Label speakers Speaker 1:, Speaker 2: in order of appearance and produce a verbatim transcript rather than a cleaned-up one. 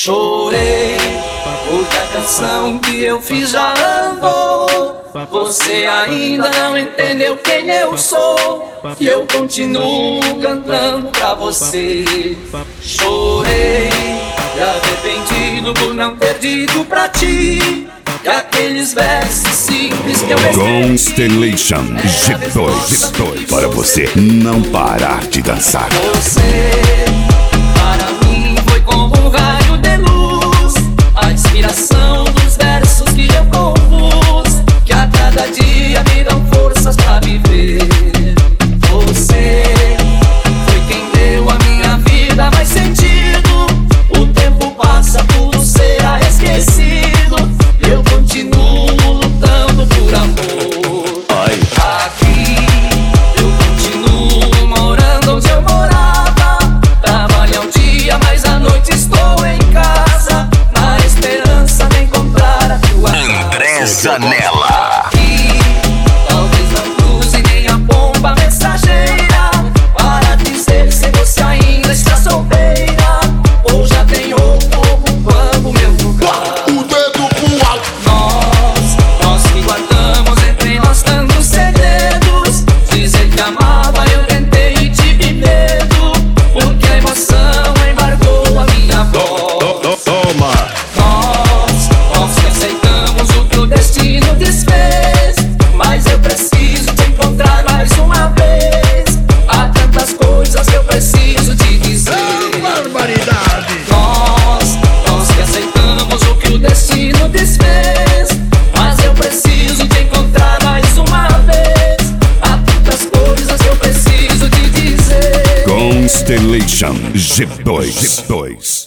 Speaker 1: Chorei, porque a canção que eu fiz já andou. Você ainda não entendeu quem eu sou, e eu continuo cantando pra você. Chorei, e arrependido por não ter dito pra ti que aqueles versos simples que eu escrevi
Speaker 2: Constellation G dois, G dois, para você não parar de dançar.
Speaker 1: Você, para mim, foi como um raio de luz, a inspiração dos versos que eu compus, que a cada dia me dão forças pra viver. Você foi quem deu à minha vida mais sentido. O tempo passa, tudo será esquecido, eu continuo lutando por amor.
Speaker 2: Ai.
Speaker 1: Aqui eu continuo morando onde eu morava. Trabalho ao dia, mas à noite estou em casa, na esperança de encontrar a tua
Speaker 2: André
Speaker 1: casa.
Speaker 2: Zanella.
Speaker 1: Aqui, talvez não use nem a bomba mensageira para dizer se você ainda está solteira ou já tem outro ocupando meu lugar.
Speaker 3: O dedo pro alto.
Speaker 1: Nós, nós que guardamos entre nós tantos segredos. Dizer que amava, eu tentei e tive medo, porque a emoção embargou a minha voz.
Speaker 2: Toma.
Speaker 1: Nós, nós que aceitamos o que o destino desfez, mas eu preciso te encontrar mais uma vez. Há tantas coisas que eu preciso te dizer.
Speaker 3: Barbaridade.
Speaker 1: Nós, nós que aceitamos o que o destino desfez, mas eu preciso te encontrar mais uma vez. Há tantas coisas que eu preciso te dizer.
Speaker 2: Constellation G dois, G dois.